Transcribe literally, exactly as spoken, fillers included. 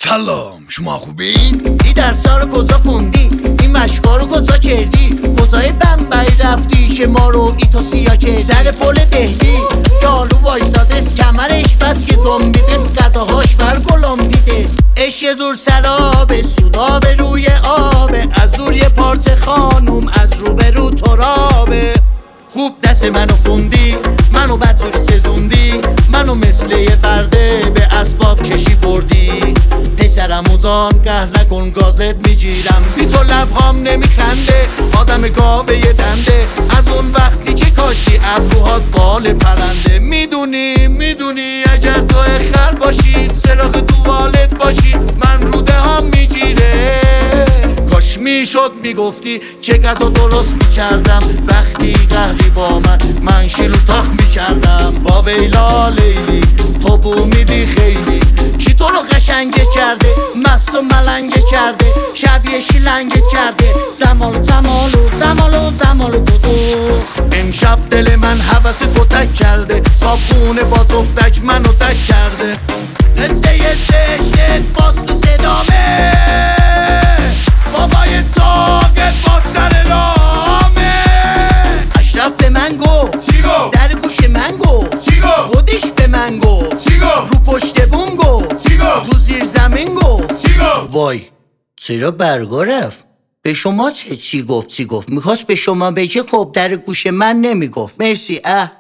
سلام، شما خوبین؟ این درسا رو کجا خوندی؟ این مشقا رو کجا کردی؟ کجای بمبئی رفتی که ما رو ای تو سیا کردی؟ سر پل دهلی یالو وایسادست کمرش بس که زنبیدست قداهاش بر گلنبیدست اش یه زور سرابه سودا به روی آبه از زور یه پارچه خانوم از رو به رو ترابه خوب دست منو خوندی منو بدجوری سزوندی منو مثل یه برده به اسباب کشی بردی پسرم اوزان قهر نکن گازت میگیرم بی تو لبهام نمیخنده آدم گاوه یه دنده از اون وقتی که کاشی ابروهات بال پرنده میدونی میدونی اگر تو خر باشی سراغ توالت باشی من روده هم میگیره کاش میشد میگفتی که غذا درست میکردم وقتی قهری با من من شیلو تاخ میکردم با ویلا لیلی تو بو میدی خیلی کی تو رو قشنگه کرده مست و ملنگه کرده شبیه شیلنگه کرده زمالو زمالو زمالو زمالو بودو امشب دل من حوث تو تک کرده صابخونه با تفتک منو تک کرده قصه زشتت باز تو صدامه بابای ساقت با سر رامه اشرف به من گفت چی گفت؟ در گوش من گفت چی گفت؟ خودش به من گفت چی گفت؟ رو پشت بوم گفت چی گفت؟ تو زیر زمین گفت چی گفت؟ وای چرا برگا رفت؟ به شما چه چی گفت چی گفت؟ میخواست به شما بگه خب در گوش من نمیگفت مرسی اه